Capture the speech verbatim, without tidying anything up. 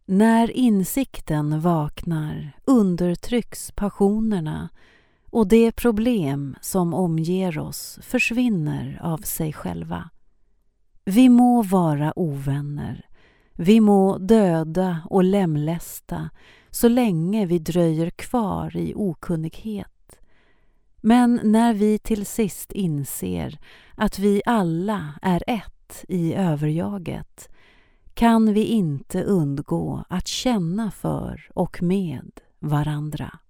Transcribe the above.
När insikten vaknar undertrycks passionerna och de problem som omger oss försvinner av sig själva. Vi må vara ovänner, vi må döda och lemlästa så länge vi dröjer kvar i okunnighet. Men när vi till sist inser att vi alla är ett i överjaget kan vi inte undgå att känna för och med varandra.